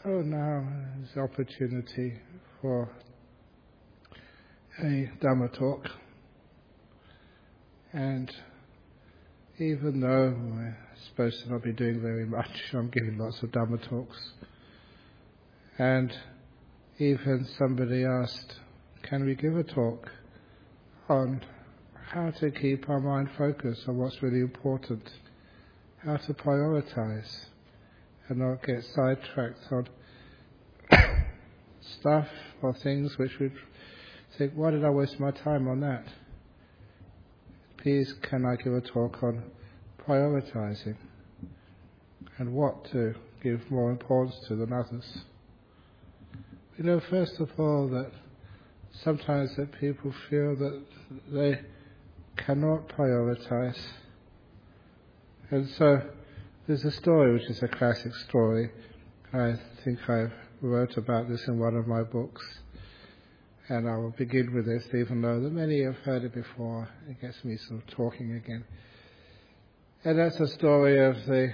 So now is the opportunity for a Dhamma talk, and even though we're supposed to not be doing very much, I'm giving lots of Dhamma talks, and even somebody asked, can we give a talk on how to keep our mind focused on what's really important, how to prioritize and not get sidetracked on stuff or things which would think, why did I waste my time on that? Please, can I give a talk on prioritizing and what to give more importance to than others? We know, first of all, that sometimes that people feel that they cannot prioritize. And so there's a story which is a classic story. I think I wrote about this in one of my books. And I will begin with this, even though that many have heard it before. It gets me sort of talking again. And that's a story of the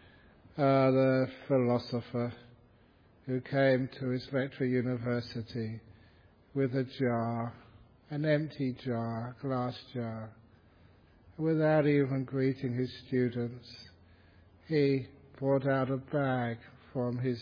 philosopher who came to his lecture university with a jar, an empty jar, glass jar. Without even greeting his students, he brought out a bag from his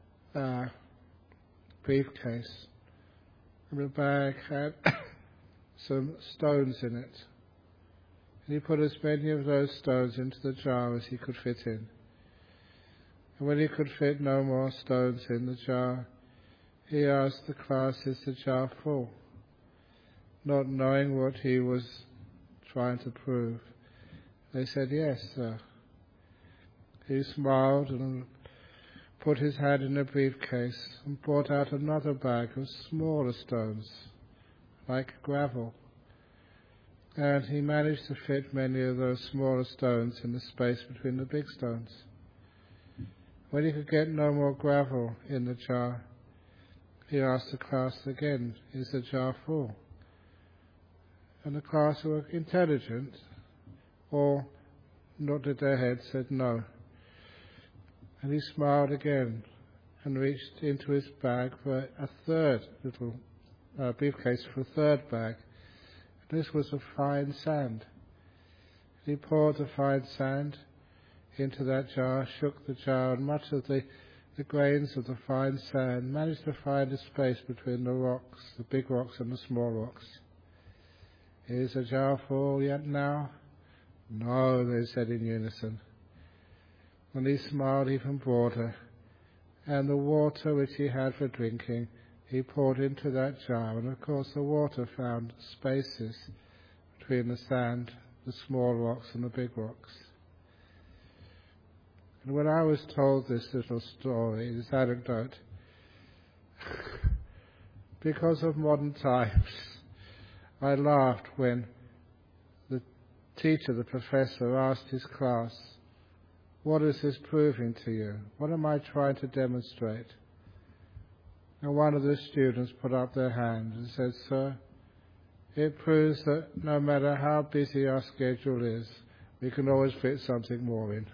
briefcase. The bag had some stones in it. And he put as many of those stones into the jar as he could fit in. And when he could fit no more stones in the jar, he asked the class, is the jar full? Not knowing what he was trying to prove. They said, yes, sir. He smiled and put his hand in the briefcase and brought out another bag of smaller stones, like gravel. And he managed to fit many of those smaller stones in the space between the big stones. When he could get no more gravel in the jar, he asked the class again, is the jar full? And the class who were intelligent, all nodded their heads, said no. And he smiled again and reached into his bag for a third little briefcase for a third bag. And this was of fine sand. He poured the fine sand into that jar, shook the jar, and much of the grains of the fine sand managed to find a space between the rocks, the big rocks and the small rocks. Is the jar full yet now? No, they said in unison. And he smiled even broader, and the water which he had for drinking, he poured into that jar, and of course the water found spaces between the sand, the small rocks and the big rocks. And when I was told this little story, this anecdote, because of modern times, I laughed when the teacher, the professor, asked his class, what is this proving to you? What am I trying to demonstrate? And one of the students put up their hand and said, sir, it proves that no matter how busy our schedule is, we can always fit something more in.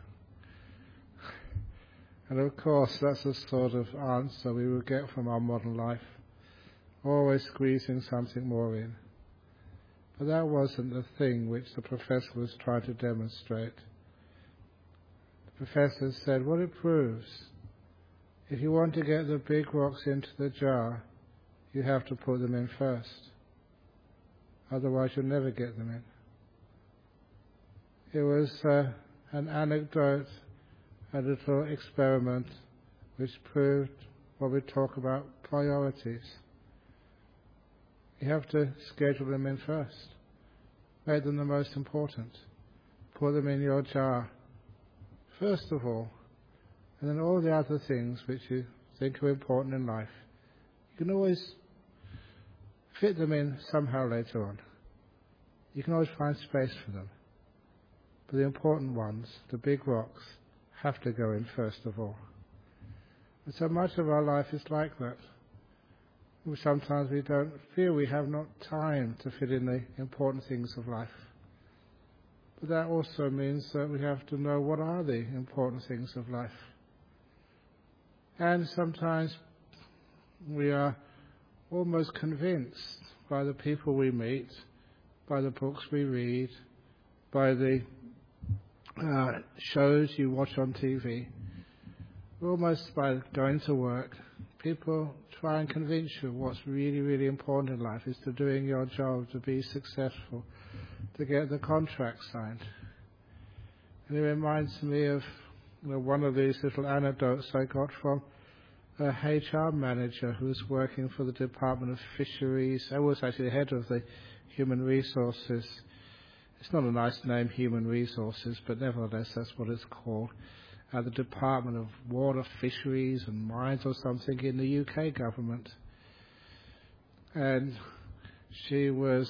And of course, that's the sort of answer we will get from our modern life, always squeezing something more in. But that wasn't the thing which the professor was trying to demonstrate. The professor said, what it proves, if you want to get the big rocks into the jar, you have to put them in first. Otherwise you'll never get them in. It was an anecdote, a little experiment, which proved what we talk about, priorities. You have to schedule them in first. Make them the most important. Put them in your jar first of all, and then all the other things which you think are important in life, you can always fit them in somehow later on. You can always find space for them. But the important ones, the big rocks, have to go in first of all. And so much of our life is like that. Sometimes we don't feel we have not time to fit in the important things of life. But that also means that we have to know what are the important things of life. And sometimes we are almost convinced by the people we meet, by the books we read, by the shows you watch on TV, almost by going to work. People try and convince you what's really, really important in life is to doing your job, to be successful, to get the contract signed. And it reminds me of one of these little anecdotes I got from a HR manager who was working for the Department of Fisheries. I was actually the head of the Human Resources. It's not a nice name, Human Resources, but nevertheless that's what it's called. The Department of Water, Fisheries and Mines or something in the UK government. And she was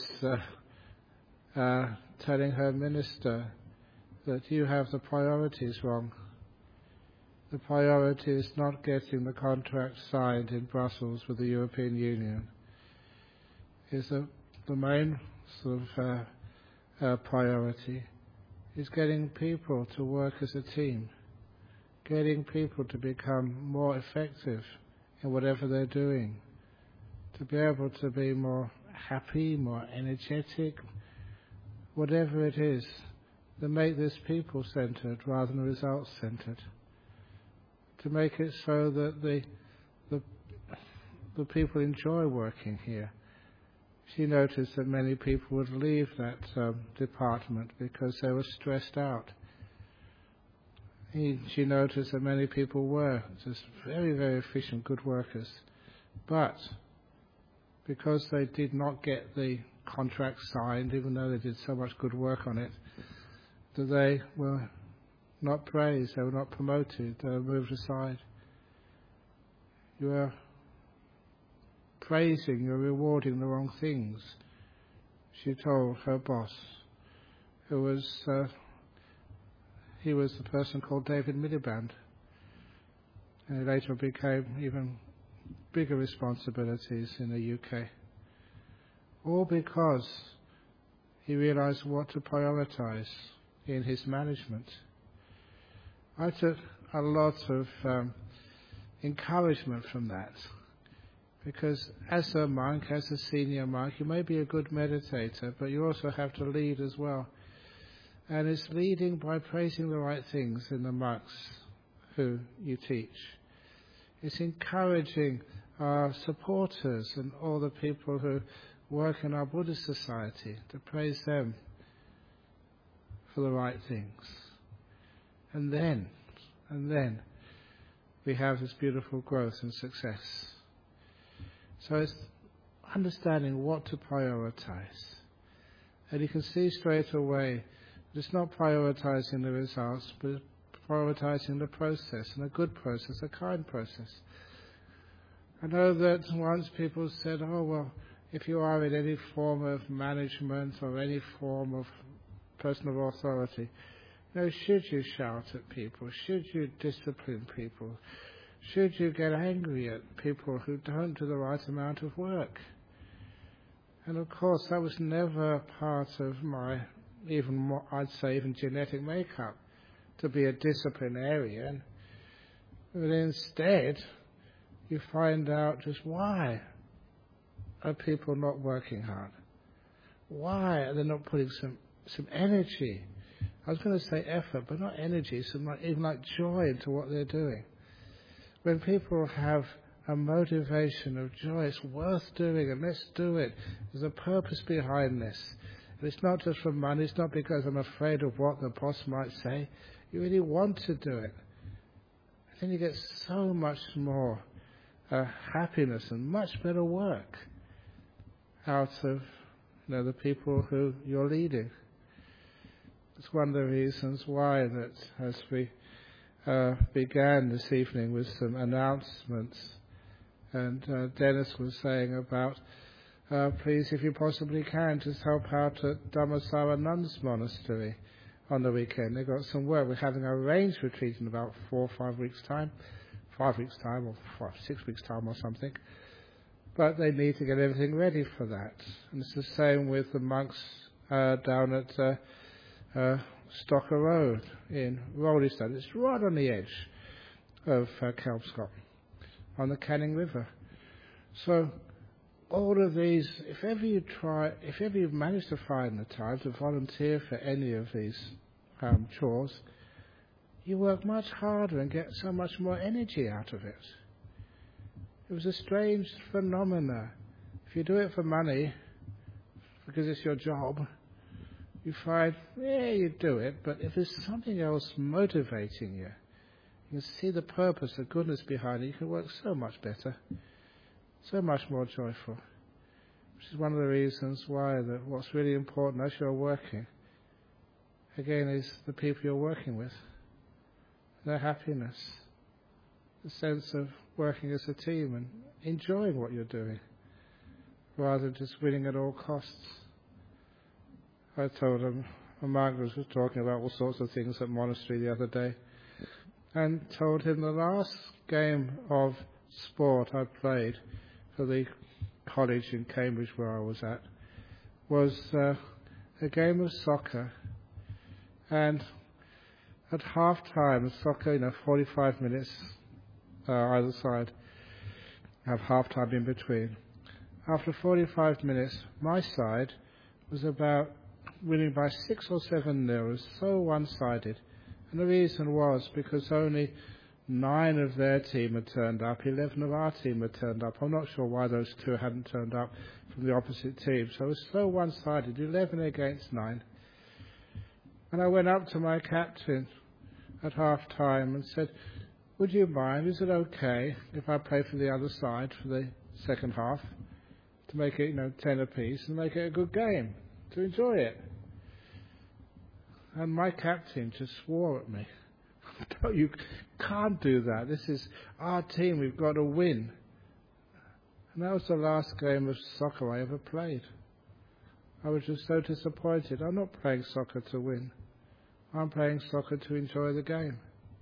telling her minister that you have the priorities wrong. The priority is not getting the contract signed in Brussels with the European Union. Is the main sort of priority is getting people to work as a team, getting people to become more effective in whatever they're doing, to be able to be more happy, more energetic, whatever it is, to make this people-centered rather than results-centered, to make it so that the people enjoy working here. She noticed that many people would leave that department because they were stressed out. She noticed that many people were just very, very efficient, good workers. But because they did not get the contract signed, even though they did so much good work on it, that they were not praised, they were not promoted, they were moved aside. You are praising, you're rewarding the wrong things, she told her boss, who was he was the person called David Miliband, and he later became even bigger responsibilities in the UK, all because he realized what to prioritize in his management. I took a lot of encouragement from that, because as a monk, as a senior monk, you may be a good meditator, but you also have to lead as well. And it's leading by praising the right things in the monks who you teach. It's encouraging our supporters and all the people who work in our Buddhist society to praise them for the right things. And then we have this beautiful growth and success. So it's understanding what to prioritize. And you can see straight away that it's not prioritizing the results, but it's prioritizing the process, and a good process, a kind process. I know that once people said, oh, well, if you are in any form of management or any form of personal authority, should you shout at people? Should you discipline people? Should you get angry at people who don't do the right amount of work? And of course, that was never part of my, I'd say, even genetic makeup, to be a disciplinarian. But instead, you find out just why are people not working hard? Why are they not putting some energy? I was going to say effort, but not energy, even like joy into what they're doing. When people have a motivation of joy, it's worth doing, and let's do it. There's a purpose behind this. And it's not just for money, it's not because I'm afraid of what the boss might say. You really want to do it. Then you get so much more happiness and much better work out of the people who you're leading. It's one of the reasons why that as we began this evening with some announcements, and Dennis was saying about please, if you possibly can, just help out at Dhammasara Nuns Monastery on the weekend. They've got some work. We're having a range retreat in about 4 or 5 weeks' time. 5 weeks' time, or 6 weeks' time or something. But they need to get everything ready for that. And it's the same with the monks down at Stocker Road in Rolleston. It's right on the edge of Kelmscott. on the Canning River. So all of these, if ever you've managed to find the time to volunteer for any of these chores, you work much harder and get so much more energy out of it. It was a strange phenomena. If you do it for money, because it's your job, you find, you do it, but if there's something else motivating you, you can see the purpose, the goodness behind it, you can work so much better, so much more joyful. Which is one of the reasons why what's really important as you're working, again, is the people you're working with, their happiness, the sense of working as a team and enjoying what you're doing, rather than just winning at all costs. I told him, Margaret was talking about all sorts of things at monastery the other day, and told him the last game of sport I played for the college in Cambridge where I was at was a game of soccer. And at half time, soccer, 45 minutes either side, have half time in between. After 45 minutes, my side was about winning by 6 or 7 nil. It was so one-sided. And the reason was because only 9 of their team had turned up, 11 of our team had turned up. I'm not sure why those 2 hadn't turned up from the opposite team. So it was so one-sided, 11 against 9. And I went up to my captain at half-time and said, would you mind, is it okay if I play for the other side for the second half, to make it, 10 apiece and make it a good game, to enjoy it? And my captain just swore at me. No, you can't do that. This is our team. We've got to win. And that was the last game of soccer I ever played. I was just so disappointed. I'm not playing soccer to win. I'm playing soccer to enjoy the game.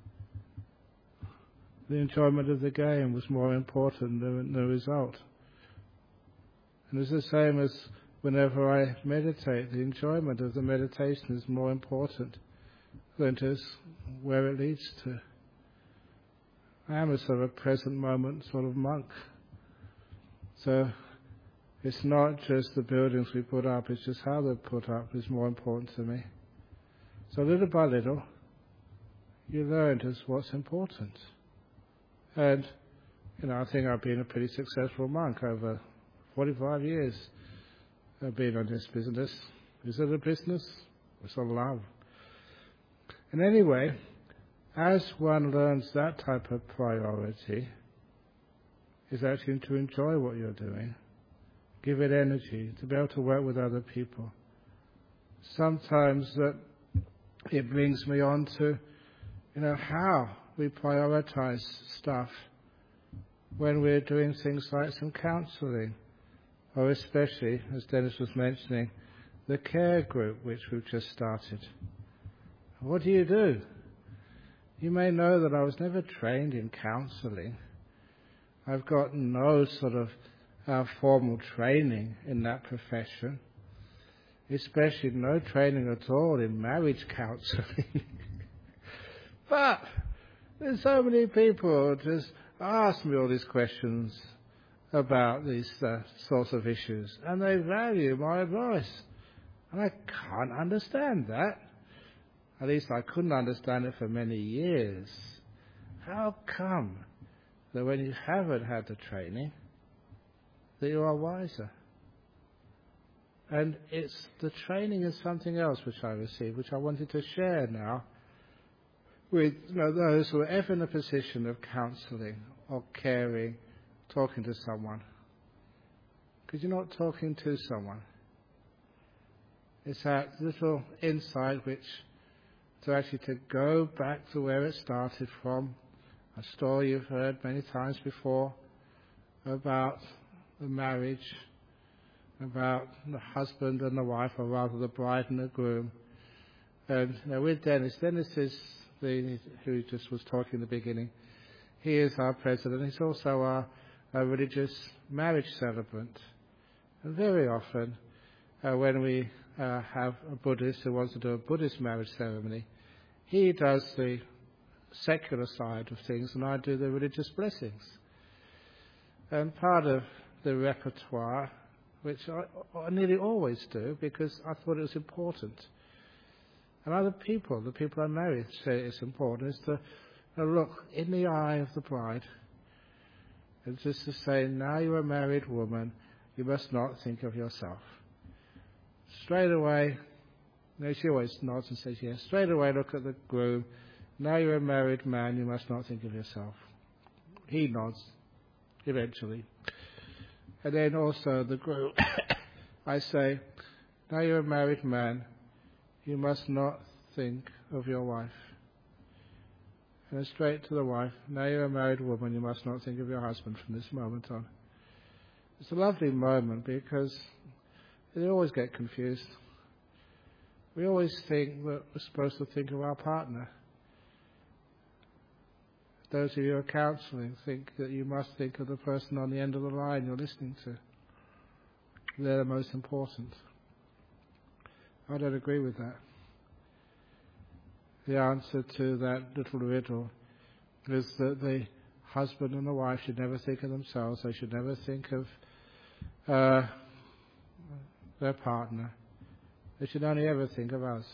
The enjoyment of the game was more important than the result. And it's the same as whenever I meditate. The enjoyment of the meditation is more important than just where it leads to. I am a sort of present moment sort of monk. So it's not just the buildings we put up, it's just how they're put up is more important to me. So little by little, you learn just what's important. And, I think I've been a pretty successful monk over 45 years. I've been on this business. Is it a business? It's a love. And anyway, as one learns that type of priority, is actually to enjoy what you're doing, give it energy, to be able to work with other people. Sometimes that it brings me on to, how we prioritize stuff when we're doing things like some counselling, or especially, as Dennis was mentioning, the care group which we've just started. What do? You may know that I was never trained in counselling. I've got no sort of formal training in that profession, especially no training at all in marriage counselling. But there's so many people just ask me all these questions about these sorts of issues, and they value my advice. And I can't understand that. At least I couldn't understand it for many years. How come that when you haven't had the training, that you are wiser? And the training is something else which I received, which I wanted to share now with those who are ever in a position of counselling or caring, talking to someone. Because you're not talking to someone. It's that little insight which to go back to where it started from, a story you've heard many times before about the marriage, about the husband and the wife, or rather the bride and the groom. And with Dennis is who just was talking in the beginning. He is our president. He's also our religious marriage celebrant. And very often, when we have a Buddhist who wants to do a Buddhist marriage ceremony, he does the secular side of things and I do the religious blessings. And part of the repertoire, which I nearly always do because I thought it was important, and other people, the people I married, say it's important, is to look in the eye of the bride and just to say, now you're a married woman, you must not think of yourself. Straight away, she always nods and says yes. Straight away look at the groom, now you're a married man, you must not think of yourself. He nods, eventually. And then also the groom, I say, now you're a married man, you must not think of your wife. And then straight to the wife, now you're a married woman, you must not think of your husband from this moment on. It's a lovely moment because they always get confused. We always think that we're supposed to think of our partner. Those of you who are counselling think that you must think of the person on the end of the line you're listening to. They're the most important. I don't agree with that. The answer to that little riddle is that the husband and the wife should never think of themselves. They should never think of their partner. They should only ever think of us.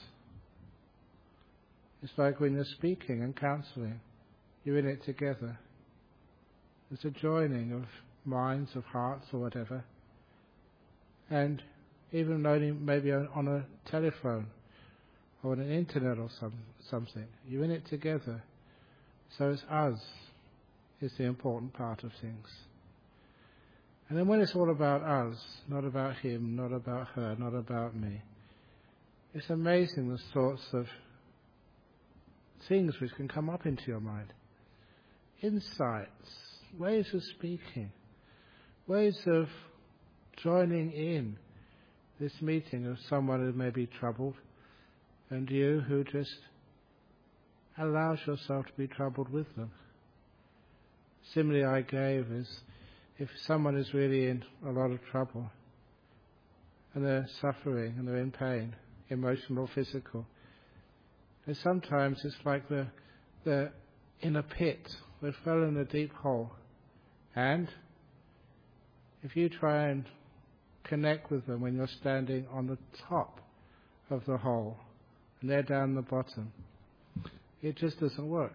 It's like when you're speaking and counselling. You're in it together. It's a joining of minds, of hearts, or whatever. And even maybe on a telephone or on an internet or something, you're in it together. So it's us is the important part of things. And then when it's all about us, not about him, not about her, not about me, it's amazing the sorts of things which can come up into your mind. Insights, ways of speaking, ways of joining in this meeting of someone who may be troubled, and you who just allows yourself to be troubled with them. Similarly, I gave is if someone is really in a lot of trouble and they're suffering and they're in pain, emotional or physical, and sometimes it's like they're in a pit. They fell in a deep hole. And if you try and connect with them when you're standing on the top of the hole and they're down the bottom, it just doesn't work.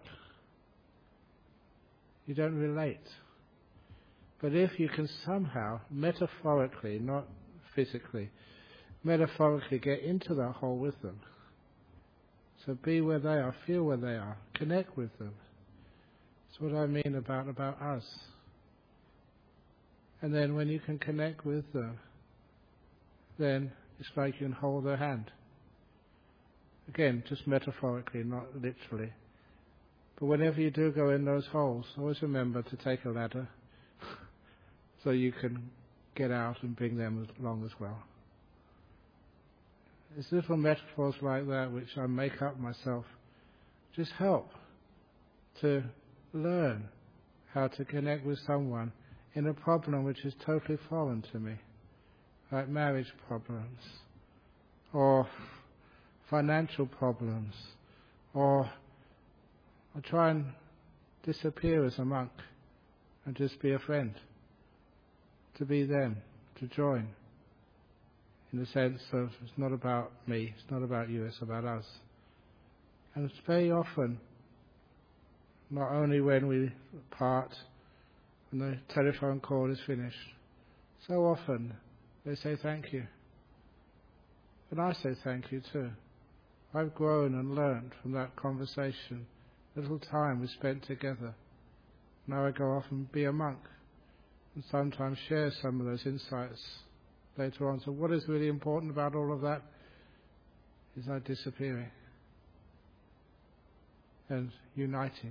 You don't relate. But if you can somehow, metaphorically, not physically, metaphorically get into that hole with them, so be where they are, feel where they are, connect with them. That's what I mean about us. And then when you can connect with them, then it's like you can hold their hand. Again, just metaphorically, not literally. But whenever you do go in those holes, always remember to take a ladder so you can get out and bring them along as well. It's little metaphors like that which I make up myself just help to learn how to connect with someone in a problem which is totally foreign to me, like marriage problems, or financial problems, or I try and disappear as a monk and just be a friend, to be them, to join, in the sense of it's not about me, it's not about you, it's about us. And it's very often, not only when we part, when the telephone call is finished, so often they say thank you. And I say thank you too. I've grown and learned from that conversation, the little time we spent together. Now I go off and be a monk and sometimes share some of those insights later on. So what is really important about all of that is our disappearing and uniting.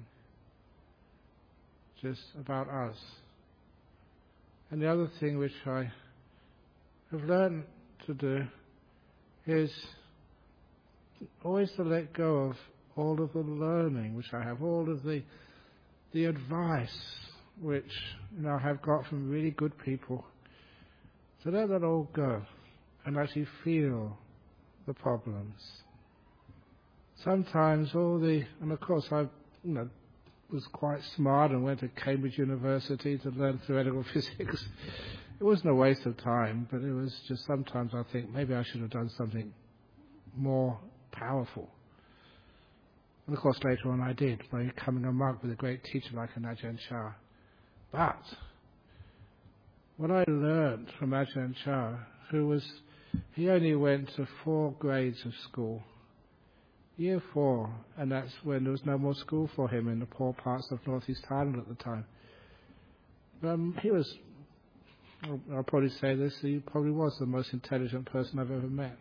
Just about us. And the other thing which I have learned to do is always to let go of all of the learning which I have, all of the advice which I have got from really good people. So let that all go and actually feel the problems. Sometimes and of course I've was quite smart and went to Cambridge University to learn theoretical physics. It wasn't a waste of time, but it was just sometimes I think maybe I should have done something more powerful. And of course later on I did, by becoming a monk with a great teacher like Ajahn Chah. But what I learned from Ajahn Chah, he only went to 4 grades of school. Year 4, and that's when there was no more school for him in the poor parts of northeast Thailand at the time. He was, I'll probably say this, he probably was the most intelligent person I've ever met.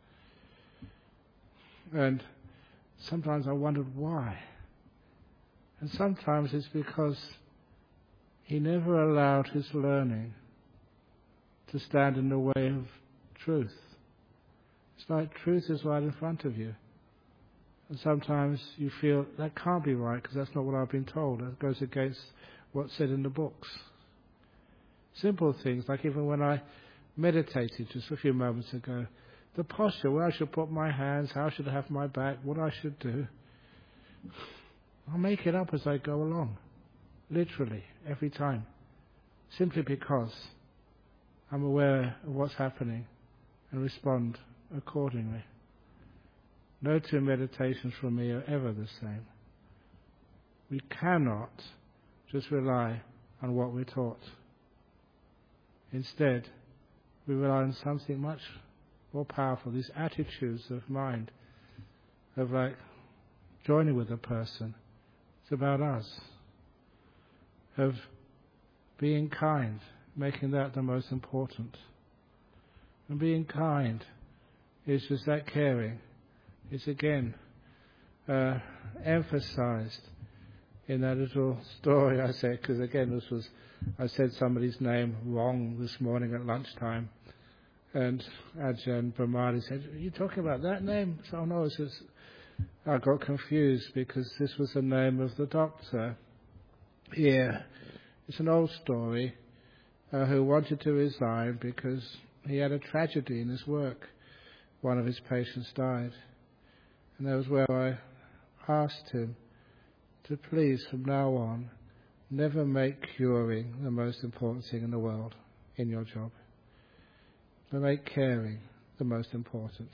And sometimes I wondered why. And sometimes it's because he never allowed his learning to stand in the way of truth. It's like truth is right in front of you. And sometimes you feel, that can't be right because that's not what I've been told. That goes against what's said in the books. Simple things, like even when I meditated just a few moments ago, the posture, where I should put my hands, how I should have my back, what I should do. I'll make it up as I go along, literally, every time, simply because I'm aware of what's happening and respond accordingly. No 2 meditations from me are ever the same. We cannot just rely on what we're taught. Instead, we rely on something much more powerful, these attitudes of mind, of like joining with a person. It's about us. Of being kind, making that the most important. And being kind is just that caring. It's again emphasized in that little story I said, because again I said somebody's name wrong this morning at lunchtime, and Ajahn Brahmali said, "Are you talking about that name?" So, "Oh no," I got confused because this was the name of the doctor here. It's an old story, who wanted to resign because he had a tragedy in his work. One of his patients died. And that was where I asked him to please, from now on, never make curing the most important thing in the world in your job. But make caring the most important.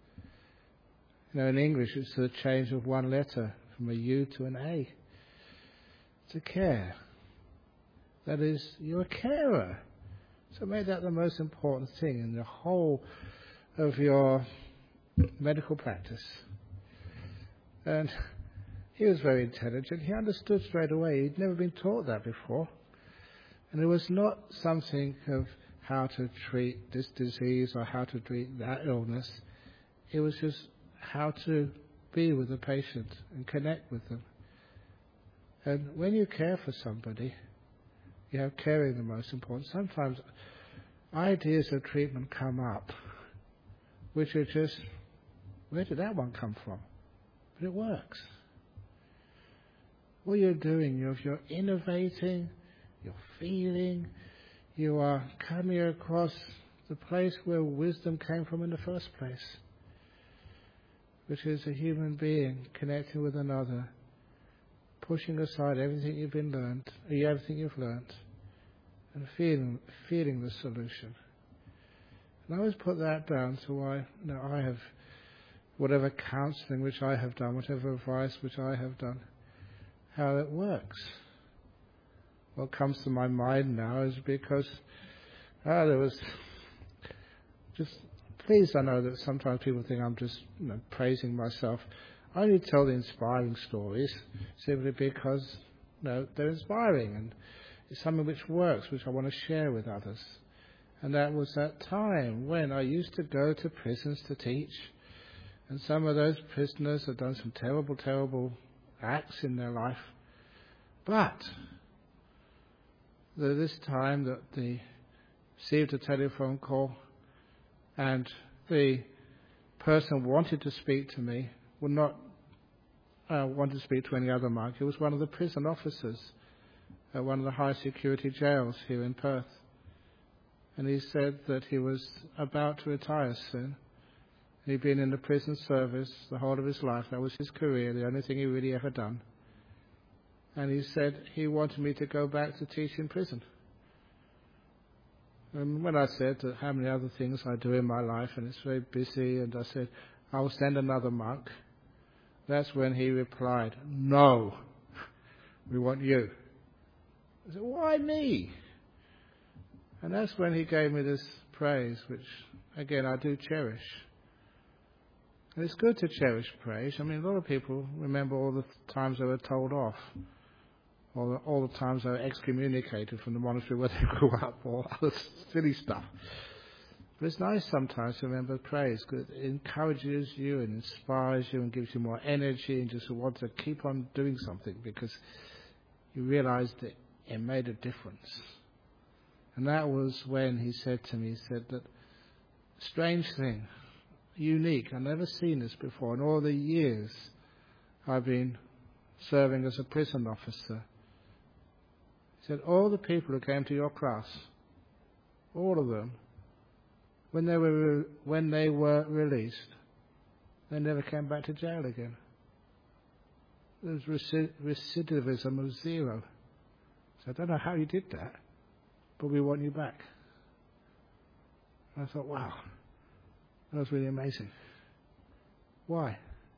In English it's the change of 1 letter from a U to an A. To care. That is, you're a carer. So make that the most important thing in the whole of your medical practice. And he was very intelligent. He understood straight away. He'd never been taught that before. And it was not something of how to treat this disease or how to treat that illness. It was just how to be with the patient and connect with them. And when you care for somebody, you have caring the most important. Sometimes ideas of treatment come up, which are just, where did that one come from? But it works. What you're doing, you're innovating, you're feeling, you are coming across the place where wisdom came from in the first place, which is a human being connecting with another, pushing aside everything everything you've learned, and feeling the solution. And I always put that down to why I have whatever counselling which I have done, whatever advice which I have done, how it works. What comes to my mind now is because there was just, please, I know that sometimes people think I'm just praising myself. I only tell the inspiring stories simply because they're inspiring and it's something which works, which I want to share with others. And that was that time when I used to go to prisons to teach, and some of those prisoners had done some terrible, terrible acts in their life. But this time that they received a telephone call and the person wanted to speak to me, would not want to speak to any other monk. It was one of the prison officers at one of the high security jails here in Perth. And he said that he was about to retire soon. He'd been in the prison service the whole of his life. That was his career, the only thing he really ever done. And he said he wanted me to go back to teach in prison. And when I said that how many other things I do in my life, and it's very busy, and I said, I will send another monk, that's when he replied, no, we want you. I said, why me? And that's when he gave me this praise, which, again, I do cherish. And it's good to cherish praise. I mean, a lot of people remember all the times they were told off, or all the times they were excommunicated from the monastery where they grew up, or other silly stuff. But it's nice sometimes to remember praise, because it encourages you and inspires you and gives you more energy and just want to keep on doing something because you realize that it made a difference. And that was when he said to me, he said that strange thing, unique, I've never seen this before in all the years I've been serving as a prison officer. He said, all the people who came to your class, all of them, when they were released, they never came back to jail again. There was recidivism of 0. So I don't know how you did that, but we want you back. And I thought, wow, that was really amazing. Why?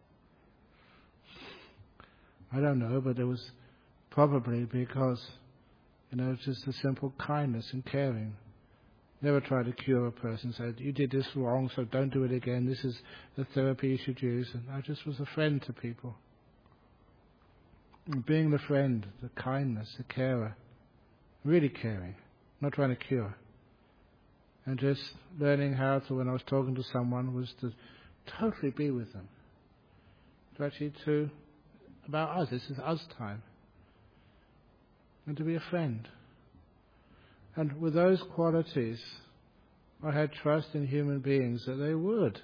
I don't know, but it was probably because, just a simple kindness and caring. Never try to cure a person. Said, you did this wrong, so don't do it again. This is the therapy you should use. And I just was a friend to people. And being the friend, the kindness, the carer, really caring, not trying to cure. And just learning how to, when I was talking to someone, was to totally be with them. To actually about us, this is us time. And to be a friend. And with those qualities, I had trust in human beings that they would,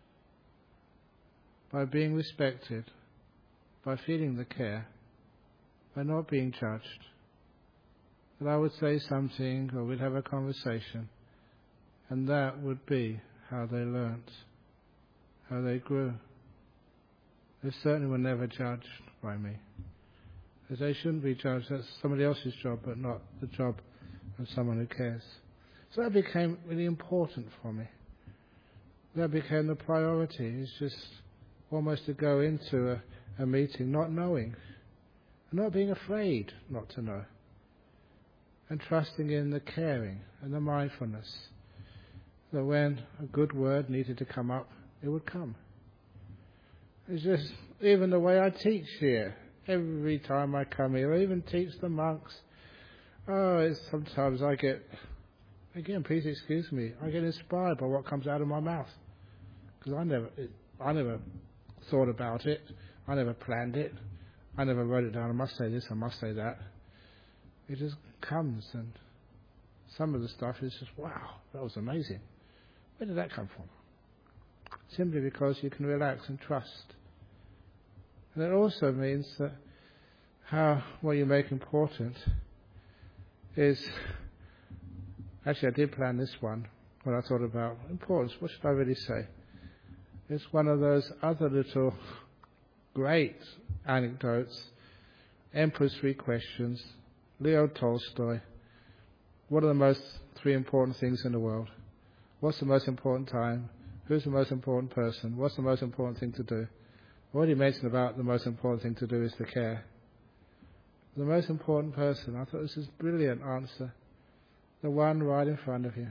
by being respected, by feeling the care, by not being judged, that I would say something or we'd have a conversation, and that would be how they learnt, how they grew. They certainly were never judged by me. As they shouldn't be judged, that's somebody else's job, but not the job of someone who cares. So that became really important for me. That became the priority. It's just almost to go into a meeting not knowing, and not being afraid not to know, and trusting in the caring and the mindfulness, that when a good word needed to come up, it would come. It's just even the way I teach here. Every time I come here, I even teach the monks. Sometimes I get, again, please excuse me, I get inspired by what comes out of my mouth. Because I never thought about it. I never planned it. I never wrote it down. I must say this, I must say that. It just comes, and some of the stuff is just, wow, that was amazing. Where did that come from? Simply because you can relax and trust. And it also means that what you make important is, actually I did plan this one when I thought about importance. What should I really say? It's one of those other little great anecdotes. Emperor's 3 Questions, Leo Tolstoy. What are the 3 important things in the world? What's the most important time? Who's the most important person? What's the most important thing to do? What he mentioned about the most important thing to do is to care. The most important person, I thought this is a brilliant answer. The one right in front of you.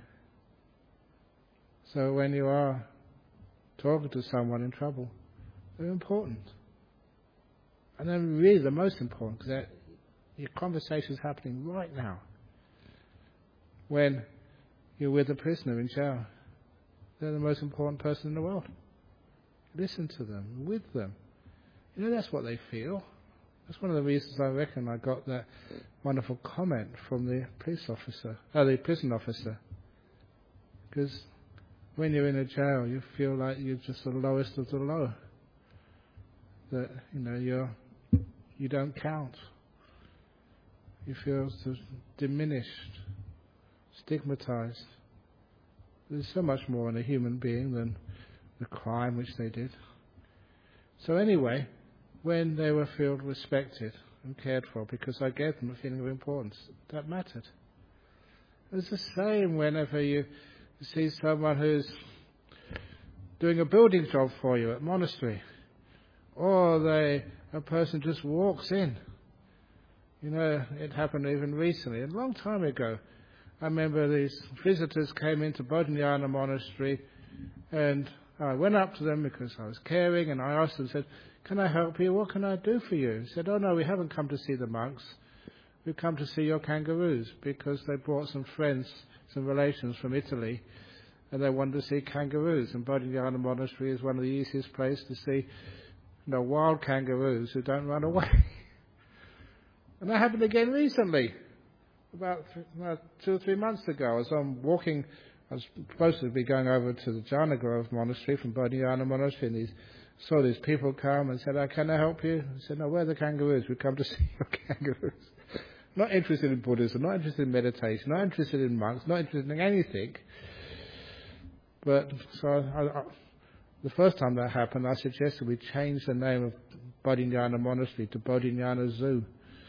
So when you are talking to someone in trouble, they're important. And they're really the most important, because your conversation is happening right now. When you're with a prisoner in jail, they're the most important person in the world. Listen to them, with them. That's what they feel. That's one of the reasons I reckon I got that wonderful comment from the prison officer. Because when you're in a jail, you feel like you're just the lowest of the low. That, you don't count. You feel so diminished, stigmatized. There's so much more in a human being than the crime which they did. So anyway, when they were felt respected, and cared for because I gave them a feeling of importance. That mattered. It's the same whenever you see someone who's doing a building job for you at monastery, or a person just walks in. You know, it happened even recently, a long time ago. I remember these visitors came into Bodhinyana Monastery, and I went up to them because I was caring, and I asked them, said, "Can I help you? What can I do for you?" He said, "Oh no, we haven't come to see the monks. We've come to see your kangaroos," because they brought some friends, some relations from Italy, and they wanted to see kangaroos. And Bodhinyana Monastery is one of the easiest places to see, wild kangaroos who don't run away. And that happened again recently, about 2 or 3 months ago. I was walking. I was supposed to be going over to the Jhana Grove Monastery from Bodhinyana Monastery, and saw these people come and said, "Can I help you?" I said, "No, where are the kangaroos? We've come to see your kangaroos." Not interested in Buddhism, not interested in meditation, not interested in monks, not interested in anything. But so the first time that happened, I suggested we change the name of Bodhinyana Monastery to Bodhinyana Zoo.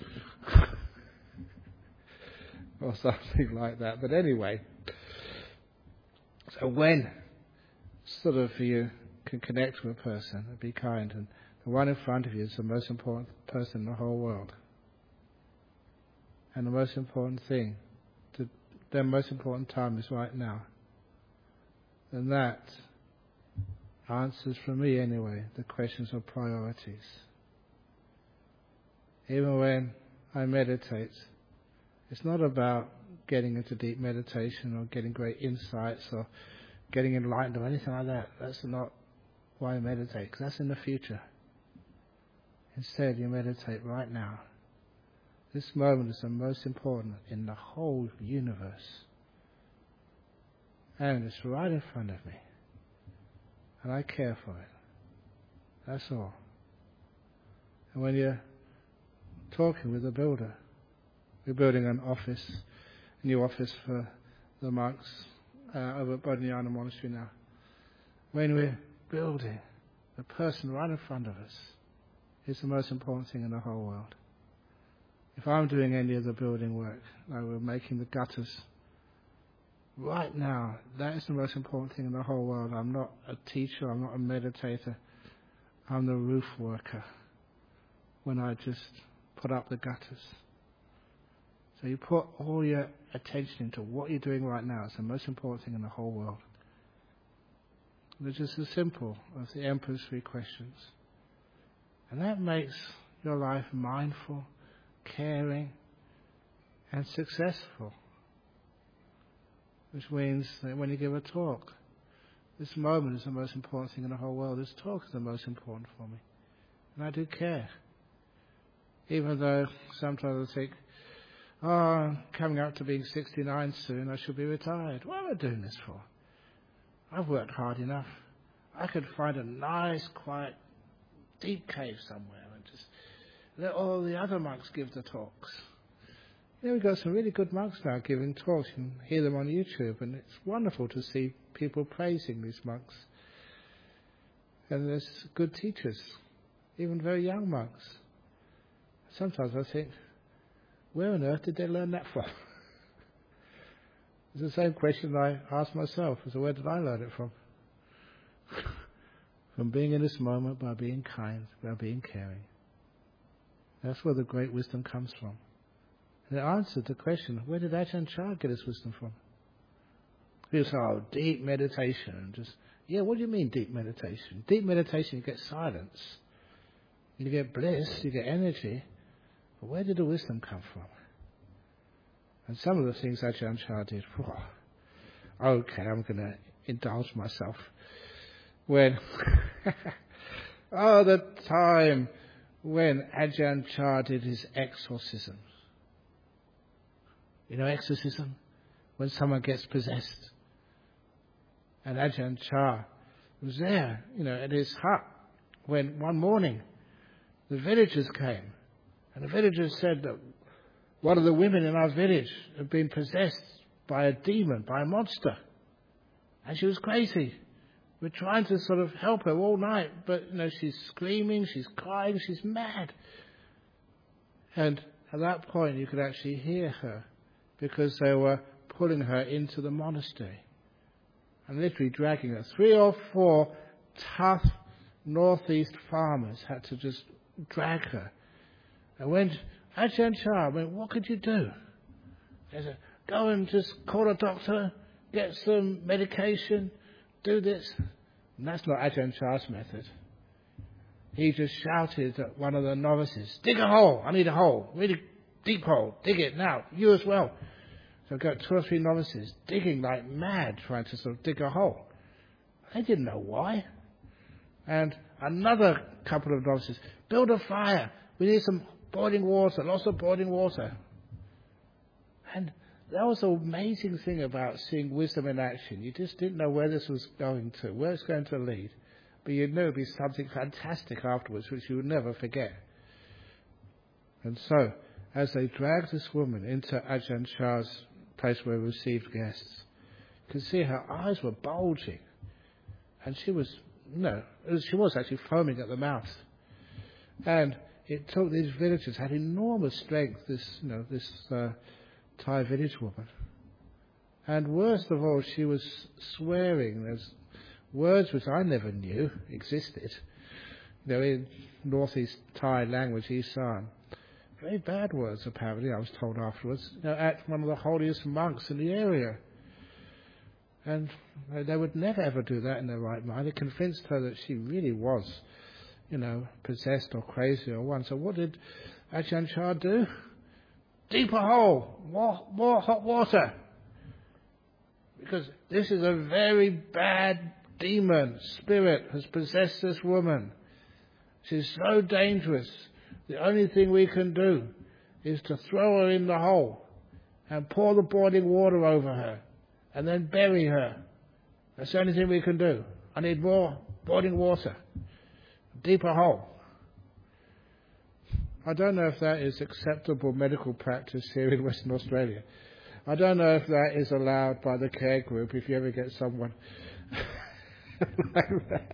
Or something like that. But anyway, so when sort of you can connect with a person and be kind, and the one in front of you is the most important person in the whole world, and the most important thing, their most important time is right now, then that answers, for me anyway, the questions of priorities. Even when I meditate, it's not about getting into deep meditation or getting great insights or getting enlightened or anything like that. That's not why I meditate, because that's in the future. Instead, you meditate right now. This moment is the most important in the whole universe. And it's right in front of me. And I care for it. That's all. And when you're talking with the builder, we're building an office, a new office for the monks over at Bodhinyana Monastery now. When we're building, the person right in front of us is the most important thing in the whole world. If I'm doing any of the building work, like we're making the gutters, right now, that is the most important thing in the whole world. I'm not a teacher, I'm not a meditator, I'm the roof worker when I just put up the gutters. So you put all your attention into what you're doing right now. It's the most important thing in the whole world. They're just as simple as the Emperor's 3 questions. And that makes your life mindful, caring, and successful. Which means that when you give a talk, this moment is the most important thing in the whole world. This talk is the most important for me. And I do care. Even though sometimes I think, I'm coming up to being 69 soon, I should be retired. What am I doing this for? I've worked hard enough. I could find a nice, quiet, deep cave somewhere and just let all the other monks give the talks. We've got some really good monks now giving talks. You can hear them on YouTube, and it's wonderful to see people praising these monks. And there's good teachers, even very young monks. Sometimes I think, where on earth did they learn that from? It's the same question I ask myself, is where did I learn it from? From being in this moment, by being kind, by being caring. That's where the great wisdom comes from. And it answered the question, where did Ajahn Chah get his wisdom from? People say, deep meditation. What do you mean deep meditation? Deep meditation, you get silence. You get bliss, you get energy. But where did the wisdom come from? And some of the things Ajahn Chah did, okay, I'm going to indulge myself. When, the time when Ajahn Chah did his exorcisms. You know exorcism? When someone gets possessed. And Ajahn Chah was there, at his hut, when one morning the villagers came. And the villagers said that one of the women in our village had been possessed by a demon, by a monster. And she was crazy. We're trying to sort of help her all night, but she's screaming, she's crying, she's mad. And at that point you could actually hear her, because they were pulling her into the monastery and literally dragging her. 3 or 4 tough northeast farmers had to just drag her. And when Ajahn Chah went, what could you do? They said, go and just call a doctor, get some medication, do this. And that's not Ajahn Chah's method. He just shouted at one of the novices, dig a hole, I need a hole, really deep hole, dig it now, you as well. So I've got 2 or 3 novices digging like mad, trying to sort of dig a hole. They didn't know why. And another couple of novices, build a fire, we need some boiling water, lots of boiling water. And that was the amazing thing about seeing wisdom in action. You just didn't know where this was going to, where it's going to lead. But you knew it would be something fantastic afterwards, which you would never forget. And so, as they dragged this woman into Ajahn Chah's place where we received guests, you could see her eyes were bulging. And she was actually foaming at the mouth. And it took these villagers, had enormous strength, this Thai village woman. And worst of all, she was swearing. There's words which I never knew existed. In northeast Thai language, Isan. Very bad words, apparently, I was told afterwards, at one of the holiest monks in the area. And they would never ever do that in their right mind. It convinced her that she really was, possessed or crazy or one. So what did Ajahn Chah do? Deeper hole, more hot water. Because this is a very bad demon, spirit has possessed this woman. She's so dangerous. The only thing we can do is to throw her in the hole and pour the boiling water over her and then bury her. That's the only thing we can do. I need more boiling water. Deeper hole. I don't know if that is acceptable medical practice here in Western Australia. I don't know if that is allowed by the care group if you ever get someone like that.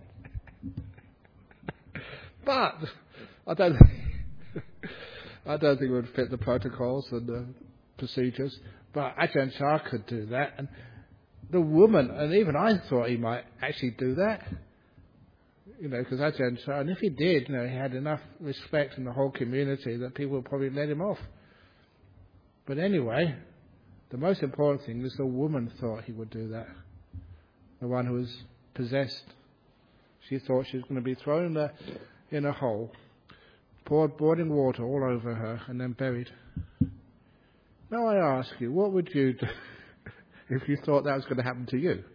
But I don't think it would fit the protocols and the procedures. But Ajahn Chah could do that. And the woman, and even I thought he might actually do that. Because Ajahn Chah, and if he did, he had enough respect in the whole community that people would probably let him off. But anyway, the most important thing is the woman thought he would do that. The one who was possessed. She thought she was going to be thrown in a hole, poured boiling water all over her, and then buried. Now I ask you, what would you do if you thought that was going to happen to you?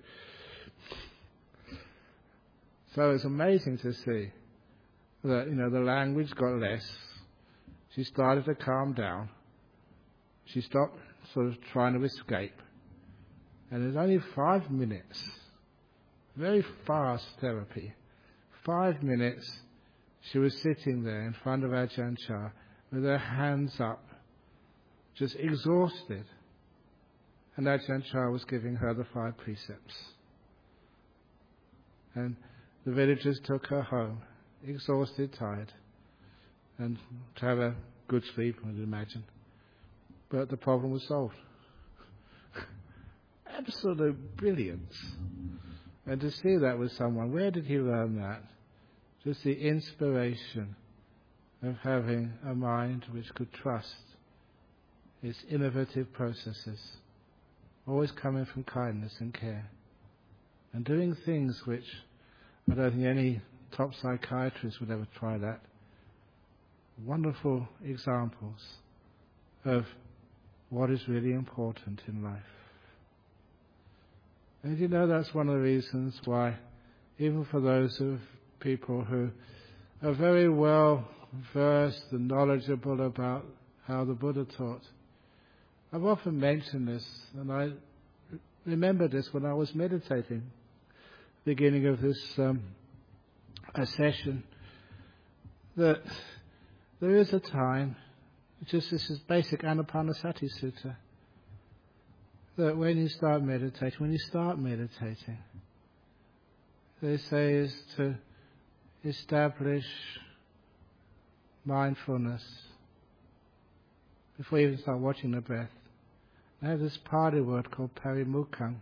So it's amazing to see that, the language got less. She started to calm down. She stopped sort of trying to escape. And it's only 5 minutes. Very fast therapy. 5 minutes, she was sitting there in front of Ajahn Chah with her hands up, just exhausted. And Ajahn Chah was giving her the 5 precepts. And the villagers took her home, exhausted, tired, and to have a good sleep, I'd imagine. But the problem was solved. Absolute brilliance. And to see that with someone, where did he learn that? Just the inspiration of having a mind which could trust its innovative processes, always coming from kindness and care, and doing things which I don't think any top psychiatrist would ever try that. Wonderful examples of what is really important in life. And that's one of the reasons why, even for those of people who are very well versed and knowledgeable about how the Buddha taught, I've often mentioned this, and I remember this when I was meditating, beginning of this session, that there is a time, this is basic Anapanasati Sutta, that when you start meditating, they say is to establish mindfulness before you even start watching the breath. I have this Pali word called parimukkhang.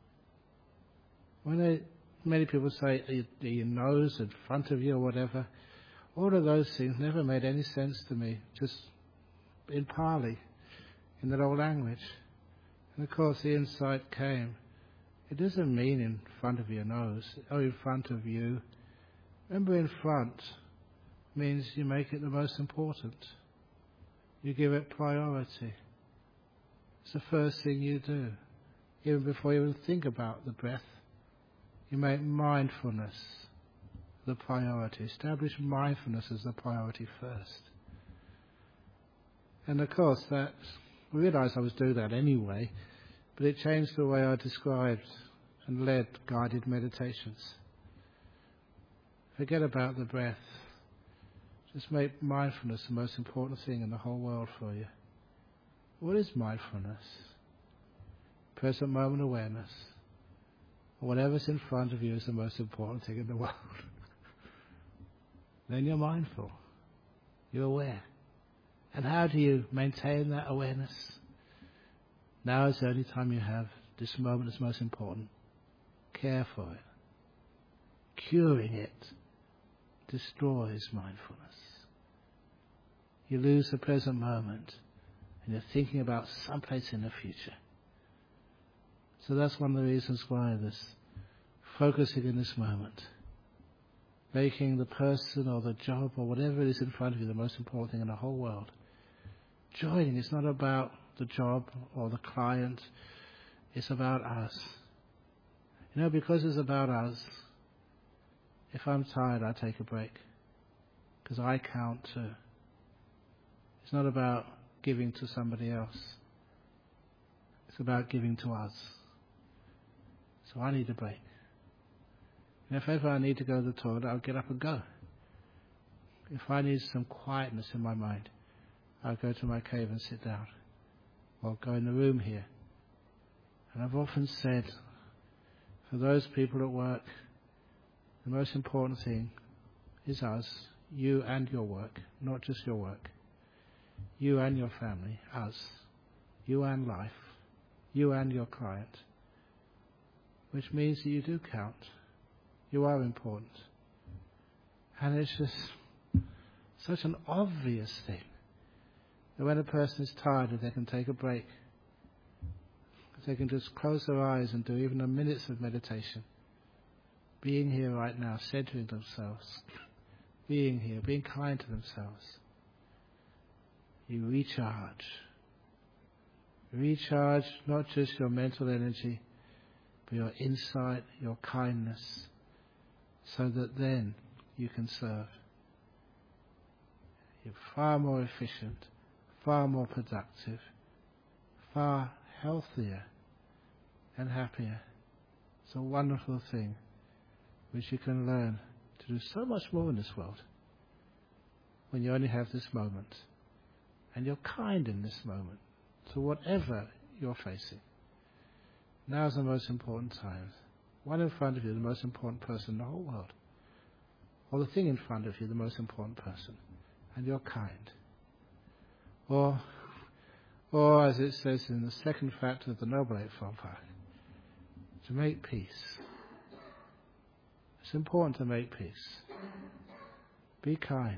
Many people say your nose in front of you or whatever, all of those things never made any sense to me, just in Pali, in that old language. And of course the insight came. It doesn't mean in front of your nose, or in front of you. Remember, in front means you make it the most important. You give it priority. It's the first thing you do. Even before you even think about the breath, you make mindfulness the priority. Establish mindfulness as the priority first. And of course, I realised I was doing that anyway, but it changed the way I described and led guided meditations. Forget about the breath. Just make mindfulness the most important thing in the whole world for you. What is mindfulness? Present moment awareness. Whatever's in front of you is the most important thing in the world. Then you're mindful. You're aware. And how do you maintain that awareness? Now is the only time you have. This moment is most important. Care for it. Curing it destroys mindfulness. You lose the present moment and you're thinking about someplace in the future. So that's one of the reasons why this focusing in this moment, making the person or the job or whatever it is in front of you the most important thing in the whole world. Joining is not about the job or the client, it's about us. Because it's about us, if I'm tired, I take a break. Because I count too. It's not about giving to somebody else. It's about giving to us. So I need a break. And if ever I need to go to the toilet, I'll get up and go. If I need some quietness in my mind, I'll go to my cave and sit down. Or go in the room here. And I've often said, for those people at work, the most important thing is us, you and your work, not just your work. You and your family, us. You and life. You and your client. Which means that you do count. You are important. And it's just such an obvious thing that when a person is tired, if they can take a break, if they can just close their eyes and do even a minute of meditation, being here right now, centering themselves, being here, being kind to themselves, you recharge. Recharge not just your mental energy, but your insight, your kindness, so that then you can serve. You're far more efficient, far more productive, far healthier and happier. It's a wonderful thing which you can learn to do so much more in this world when you only have this moment. And you're kind in this moment to whatever you're facing. Now is the most important time. One in front of you, the most important person in the whole world. Or the thing in front of you, the most important person. And you're kind. Or as it says in the second factor of the Noble Eightfold Path, to make peace. It's important to make peace. Be kind.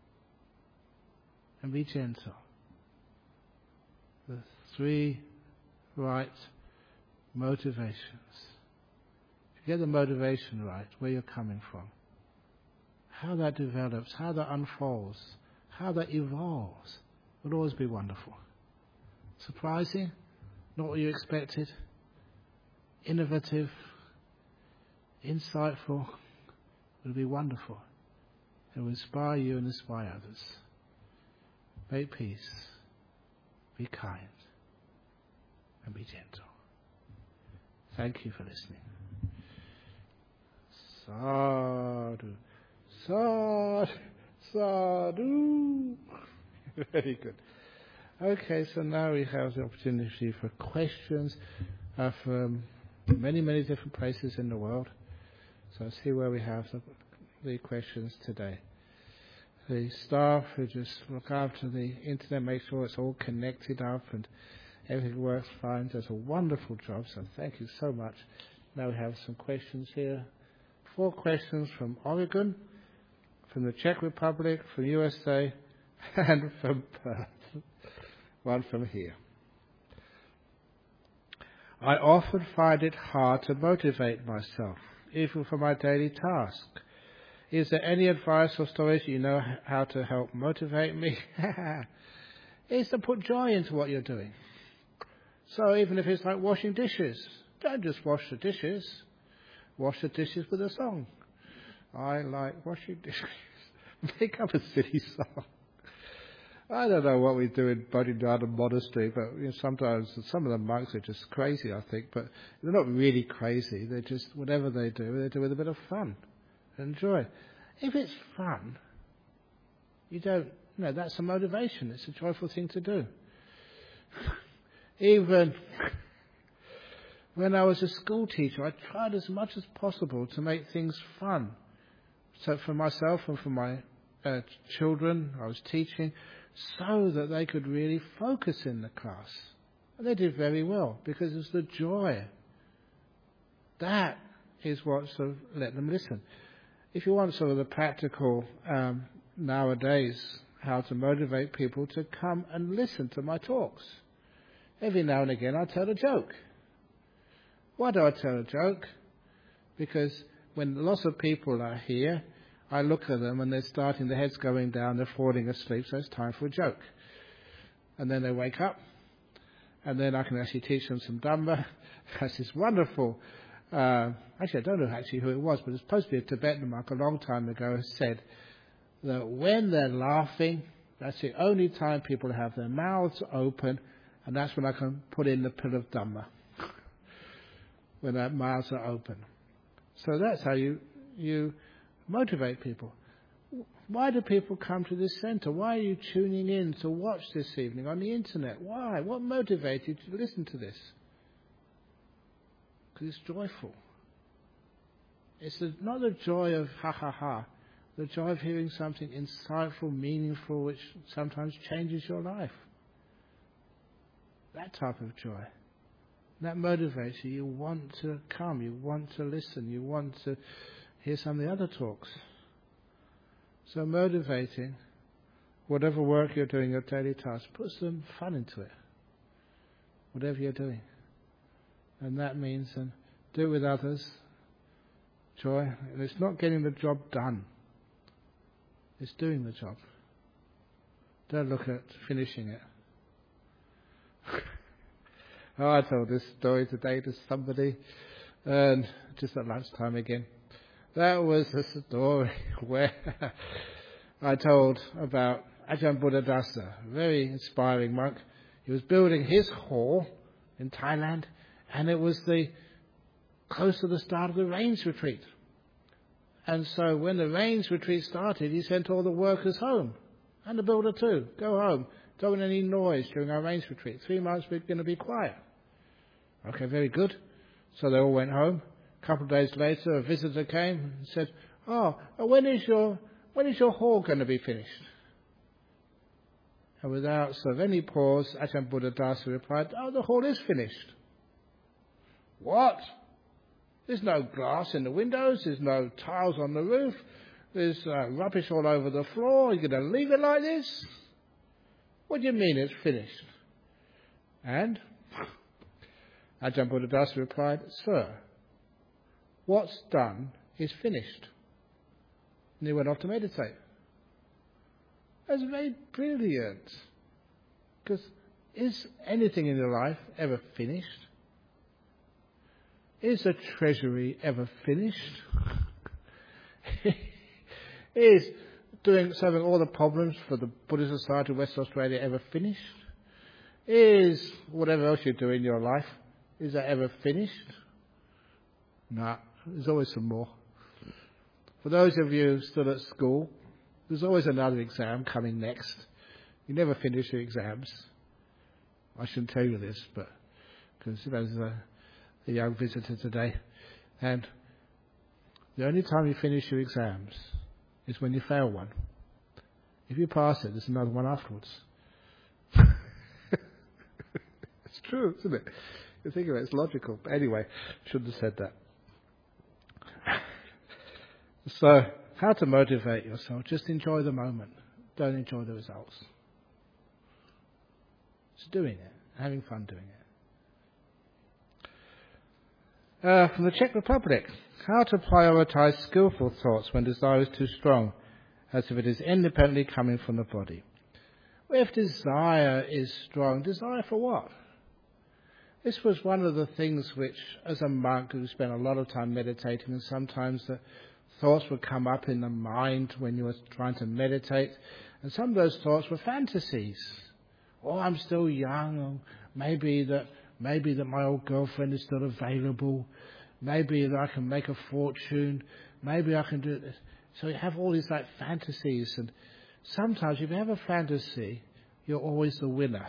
And be gentle. The three right motivations. If you get the motivation right, where you're coming from, how that develops, how that unfolds, how that evolves, will always be wonderful. Surprising, not what you expected, innovative, insightful, will be wonderful. It will inspire you and inspire others. Make peace, be kind, and be gentle. Thank you for listening. Sadhu, sadhu, sadhu. Very good. Okay, so now we have the opportunity for questions from many, many different places in the world. So let's see where we have the questions today. the staff who just look after the internet, make sure it's all connected up and everything works fine, does a wonderful job, so thank you so much. Now we have some questions here. 4 questions from Oregon, from the Czech Republic, from USA, and from Perth. 1 from here. I often find it hard to motivate myself, even for my daily task. Is there any advice or stories you know how to help motivate me? It's to put joy into what you're doing. So even if it's like washing dishes, don't just wash the dishes. Wash the dishes with a song. I like washing dishes. Make up a silly song. I don't know what we do in Bodhidharma Monastery, but sometimes some of the monks are just crazy, I think. But they're not really crazy. They're just, whatever they do with a bit of fun and joy. If it's fun, that's a motivation. It's a joyful thing to do. Even when I was a school teacher, I tried as much as possible to make things fun. So for myself and for my children, I was teaching so that they could really focus in the class. And they did very well because it's the joy. That is what sort of let them listen. If you want sort of the practical nowadays, how to motivate people to come and listen to my talks. Every now and again I tell a joke. Why do I tell a joke? Because when lots of people are here, I look at them and their head's going down, they're falling asleep, so it's time for a joke. And then they wake up, and then I can actually teach them some Dhamma. That's this wonderful, actually I don't know who it was, but it's supposed to be a Tibetan monk a long time ago, said that when they're laughing, that's the only time people have their mouths open, and that's when I can put in the pill of Dhamma. When their mouths are open. So that's how you motivate people. Why do people come to this centre? Why are you tuning in to watch this evening on the internet? Why? What motivated you to listen to this? Because it's joyful. It's not the joy of ha ha ha, the joy of hearing something insightful, meaningful, which sometimes changes your life. That type of joy. That motivates you. You want to come. You want to listen. You want to hear some of the other talks. So motivating, whatever work you're doing, your daily task, put some fun into it. Whatever you're doing. And that means do it with others. Joy. And it's not getting the job done. It's doing the job. Don't look at finishing it. I told this story today to somebody, and just at lunchtime again. That was a story where I told about Ajahn Buddhadasa, a very inspiring monk. He was building his hall in Thailand, and it was close to the start of the rains retreat. And so when the rains retreat started, he sent all the workers home, and the builder too. Go home. Don't want any noise during our rains retreat. 3 months we're going to be quiet. Okay, very good. So they all went home. A couple of days later, a visitor came and said, when is your hall going to be finished? And without sort of any pause, Ajahn Buddhadasa replied, the hall is finished. What? There's no glass in the windows, there's no tiles on the roof, there's rubbish all over the floor, you're going to leave it like this? What do you mean it's finished? And Ajahn Buddhadasa replied, Sir, what's done is finished. And he went off to meditate. That's very brilliant. Because is anything in your life ever finished? Is a treasury ever finished? Is solving all the problems for the Buddhist Society of West Australia ever finished? Is whatever else you do in your life, is that ever finished? No, there's always some more. For those of you still at school, there's always another exam coming next. You never finish your exams. I shouldn't tell you this, but because there's a young visitor today, and the only time you finish your exams is when you fail one. If you pass it, there's another one afterwards. It's true, isn't it? You think of it, it's logical. But anyway, shouldn't have said that. So, how to motivate yourself? Just enjoy the moment. Don't enjoy the results. Just doing it, having fun doing it. From the Czech Republic, how to prioritize skillful thoughts when desire is too strong, as if it is independently coming from the body. Well, if desire is strong, desire for what? This was one of the things which, as a monk who spent a lot of time meditating, and sometimes the thoughts would come up in the mind when you were trying to meditate, and some of those thoughts were fantasies. Oh, I'm still young, or maybe that my old girlfriend is still available, maybe that I can make a fortune, maybe I can do this. So you have all these like fantasies, and sometimes if you have a fantasy, you're always the winner.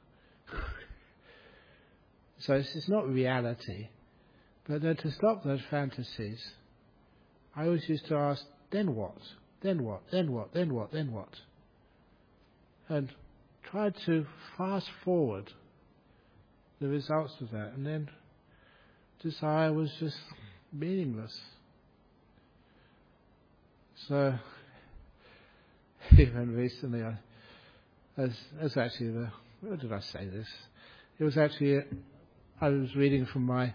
So it's not reality. But then to stop those fantasies, I always used to ask, then what? Then what? Then what? Then what? Then what? And try to fast forward the results of that. And then desire was just meaningless. So even recently, as actually where did I say this? It was actually, I was reading from my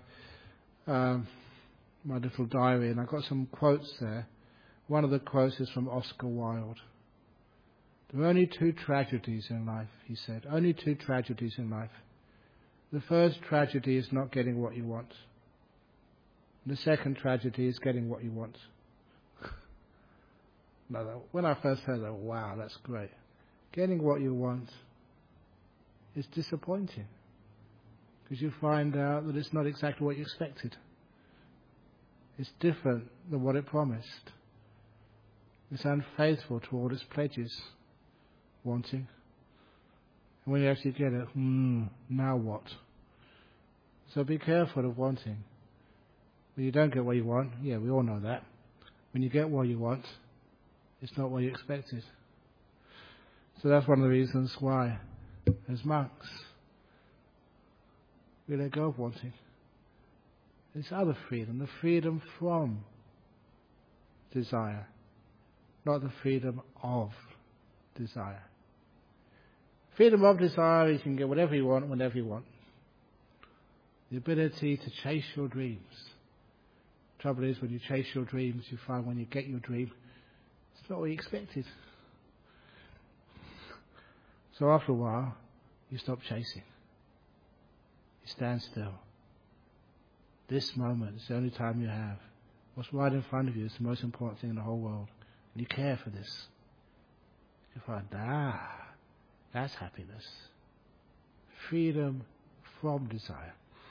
little diary, and I got some quotes there. One of the quotes is from Oscar Wilde. There are only two tragedies in life, he said. Only two tragedies in life. The first tragedy is not getting what you want. The second tragedy is getting what you want. When I first heard that, wow, that's great. Getting what you want is disappointing, because you find out that it's not exactly what you expected. It's different than what it promised. It's unfaithful to all its pledges, wanting. And when you actually get it, now what? So be careful of wanting. When you don't get what you want, yeah, we all know that. When you get what you want, it's not what you expected. So that's one of the reasons why, as monks, we let go of wanting. It's other freedom, the freedom from desire, not the freedom of desire. Freedom of desire, you can get whatever you want, whenever you want. The ability to chase your dreams. The trouble is, when you chase your dreams, you find when you get your dream, it's not what you expected. So after a while, you stop chasing. You stand still. This moment is the only time you have. What's right in front of you is the most important thing in the whole world. And you care for this. You find, that's happiness. Freedom from desire.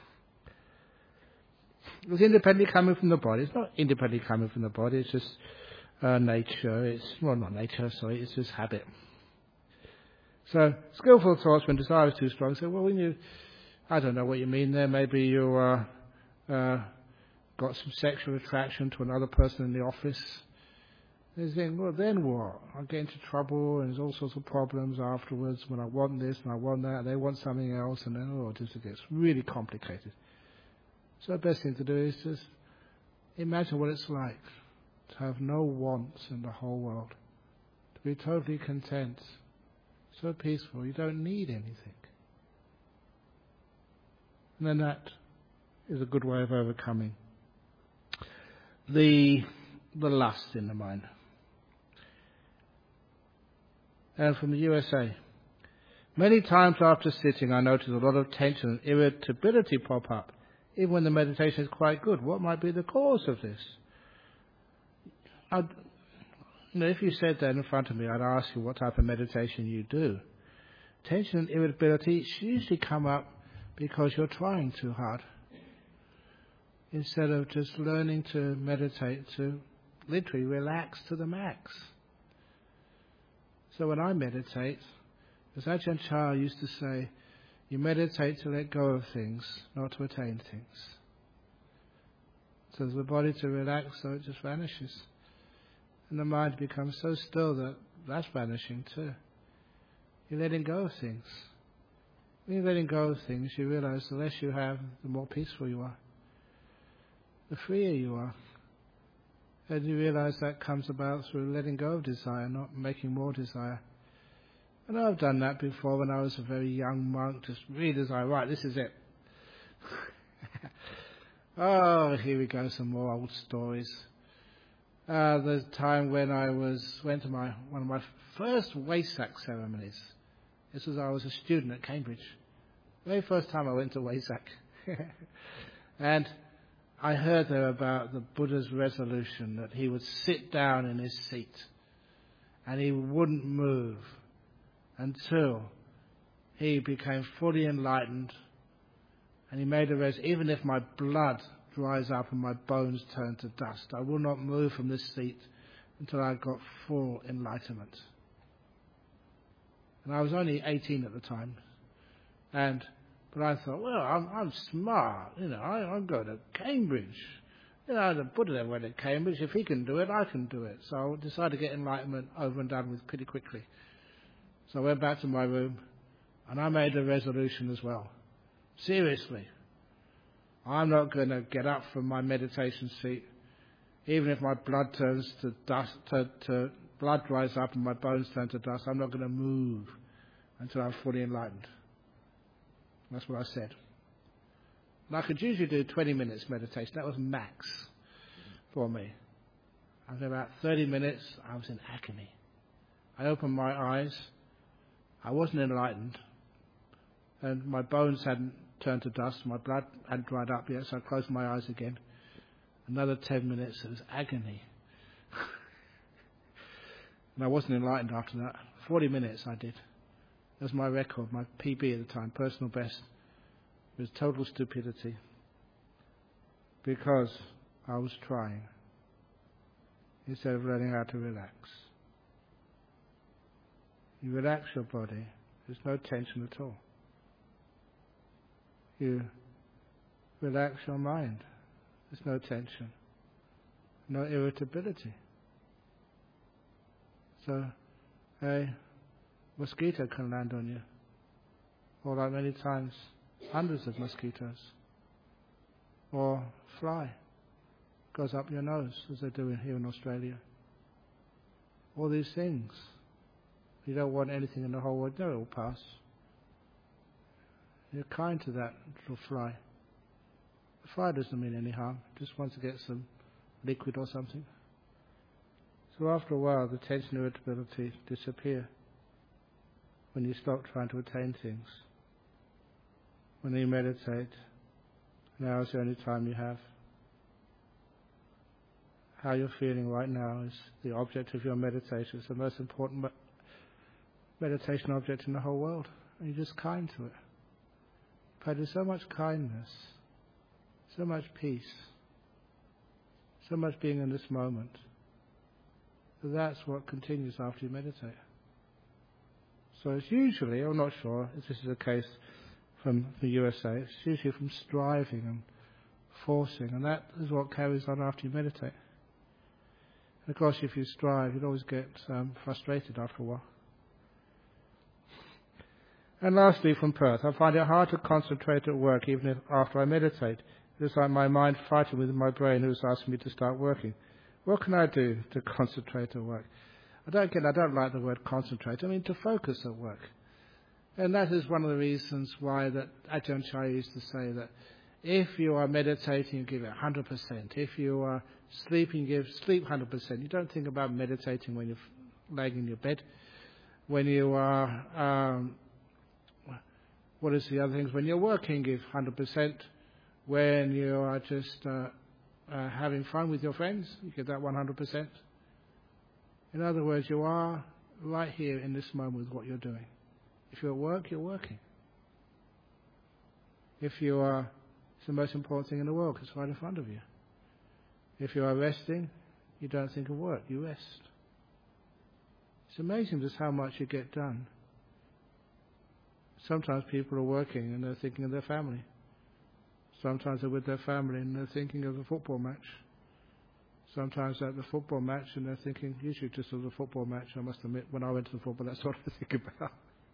It's independently coming from the body. It's not independently coming from the body. It's just nature. Not nature, sorry. It's just habit. So, skillful thoughts when desire is too strong. So, well, when you, I don't know what you mean there. Maybe you got some sexual attraction to another person in the office. They think, well, then what? I'll get into trouble, and there's all sorts of problems afterwards when I want this and I want that, and they want something else, and then, it just gets really complicated. So the best thing to do is just imagine what it's like to have no wants in the whole world, to be totally content, so peaceful, you don't need anything. And then that is a good way of overcoming the lust in the mind. And from the USA, many times after sitting, I notice a lot of tension and irritability pop up, even when the meditation is quite good. What might be the cause of this? If you said that in front of me, I'd ask you what type of meditation you do. Tension and irritability usually come up because you're trying too hard, instead of just learning to meditate to literally relax to the max. So when I meditate, as Ajahn Chah used to say, you meditate to let go of things, not to attain things. So the body to relax, so it just vanishes. And the mind becomes so still that that's vanishing too. You're letting go of things. When you're letting go of things, you realize the less you have, the more peaceful you are, the freer you are. And you realize that comes about through letting go of desire, not making more desire. And I've done that before when I was a very young monk, just really desire, right, this is it. Oh, here we go, some more old stories. There's a time when I went to one of my first Wesak ceremonies. This was I was a student at Cambridge. Very first time I went to Wesak. And I heard there about the Buddha's resolution that he would sit down in his seat and he wouldn't move until he became fully enlightened. And he made a resolution, even if my blood dries up and my bones turn to dust, I will not move from this seat until I got full enlightenment. And I was only 18 at the time. But I thought, well, I'm smart, I'm going to Cambridge. The Buddha never went to Cambridge. If he can do it, I can do it. So I decided to get enlightenment over and done with pretty quickly. So I went back to my room and I made a resolution as well. Seriously, I'm not going to get up from my meditation seat, even if my blood turns to dust, blood dries up and my bones turn to dust. I'm not going to move until I'm fully enlightened. That's what I said. And I could usually do 20 minutes meditation. That was max for me. After about 30 minutes, I was in agony. I opened my eyes. I wasn't enlightened. And my bones hadn't turned to dust. My blood hadn't dried up yet, so I closed my eyes again. Another 10 minutes, it was agony. And I wasn't enlightened after that. 40 minutes I did. That was my record, my PB at the time, personal best. It was total stupidity. Because I was trying. Instead of learning how to relax. You relax your body, there's no tension at all. You relax your mind, there's no tension, no irritability. So a mosquito can land on you, or like many times, hundreds of mosquitoes, or fly goes up your nose, as they do here in Australia. All these things. You don't want anything in the whole world. No, it will pass. You're kind to that little fly. The fly doesn't mean any harm. Just wants to get some liquid or something. So after a while, the tension and irritability disappear when you stop trying to attain things. When you meditate, now is the only time you have. How you're feeling right now is the object of your meditation. It's the most important meditation object in the whole world. And you're just kind to it. Practice so much kindness, so much peace, so much being in this moment. So that's what continues after you meditate. So it's usually, I'm not sure if this is the case from the USA, it's usually from striving and forcing, and that is what carries on after you meditate. And of course, if you strive, you'd always get frustrated after a while. And lastly, from Perth, I find it hard to concentrate at work even if after I meditate. It's like my mind fighting with my brain who's asking me to start working. What can I do to concentrate at work? I don't like the word concentrate. I mean to focus at work. And that is one of the reasons why that Ajahn Chah used to say that if you are meditating, you give it 100%. If you are sleeping, you sleep 100%. You don't think about meditating when you're laying in your bed. When you are... what is the other things? When you're working, give 100%. When you are just having fun with your friends, you give that 100%. In other words, you are right here in this moment with what you're doing. If you're at work, you're working. If you are, it's the most important thing in the world, because it's right in front of you. If you are resting, you don't think of work, you rest. It's amazing just how much you get done. Sometimes people are working and they're thinking of their family. Sometimes they're with their family and they're thinking of a football match. Sometimes at the football match, and they're thinking, usually just as a football match, I must admit, when I went to the football, that's what I think about.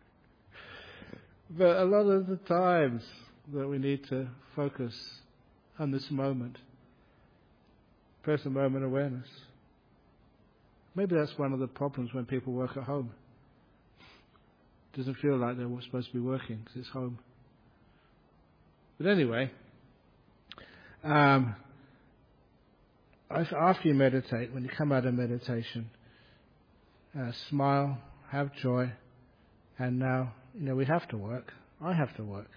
But a lot of the times that we need to focus on this moment, present moment awareness. Maybe that's one of the problems when people work at home. It doesn't feel like they're supposed to be working because it's home. But anyway, after you meditate, when you come out of meditation, smile, have joy, and now, we have to work. I have to work.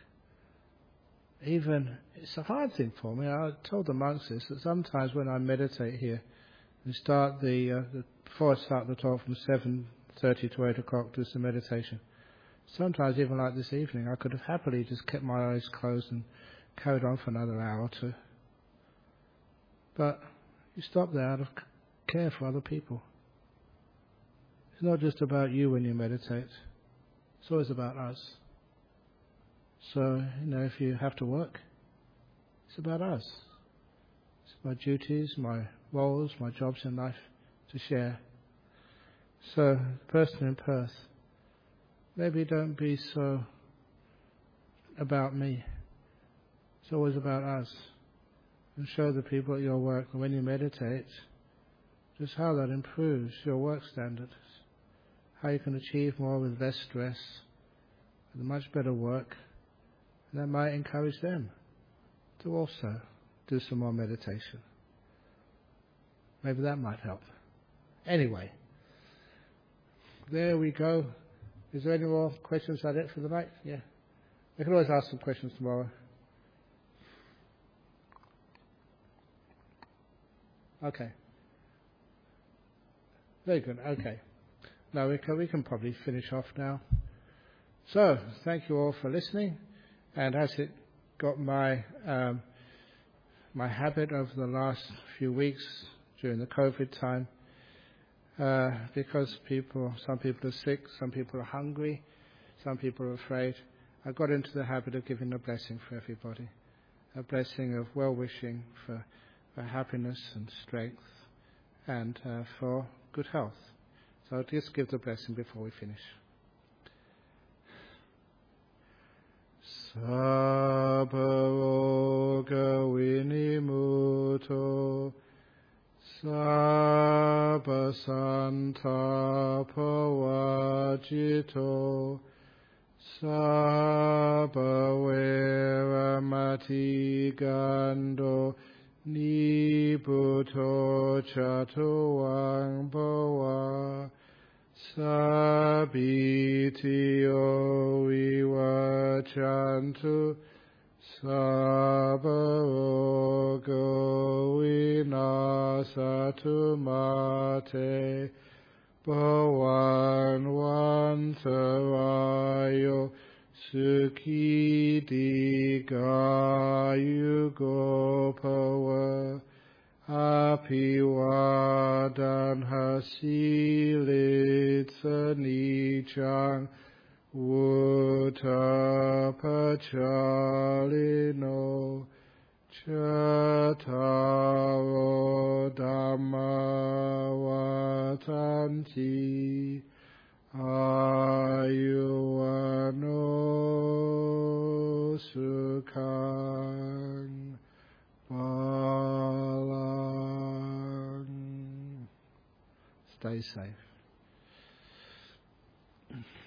It's a hard thing for me. I told the monks this, that sometimes when I meditate here, we start before I start the talk from 7:30 to 8 o'clock, do some meditation. Sometimes even like this evening, I could have happily just kept my eyes closed and carried on for another hour or two. But you stop there out of care for other people. It's not just about you when you meditate. It's always about us. So, if you have to work, it's about us. It's my duties, my roles, my jobs in life to share. So, the person in Perth, maybe don't be so about me. It's always about us. And show the people at your work that when you meditate, just how that improves your work standards. How you can achieve more with less stress, with much better work. And that might encourage them to also do some more meditation. Maybe that might help. Anyway, there we go. Is there any more questions like that for the night? Yeah. We can always ask some questions tomorrow. Okay. Very good. Okay. Now we can probably finish off now. So, thank you all for listening. And as it got my habit over the last few weeks during the COVID time, because some people are sick, some people are hungry, some people are afraid, I got into the habit of giving a blessing for everybody, a blessing of well-wishing for happiness and strength and for good health. So I'll just give the blessing before we finish. Sabha vinimuto, sabha santapavajito, sabha veramati gando, nibuto chatuang bhava, sabitiyo vivachantu, sabharogo vinasatu mate, bhavanvantarayo sukhi digayugo bhava, apivadan hasilitsa nichang Utapachalino Chataro Dhammavatanti Ayuano Sukhang Balang. Stay safe.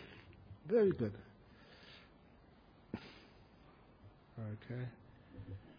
Very good. Okay.